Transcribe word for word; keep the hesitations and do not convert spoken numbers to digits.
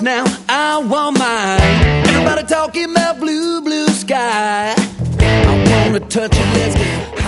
now, I want mine. Everybody talking about blue, blue sky. I wanna touch it, let's get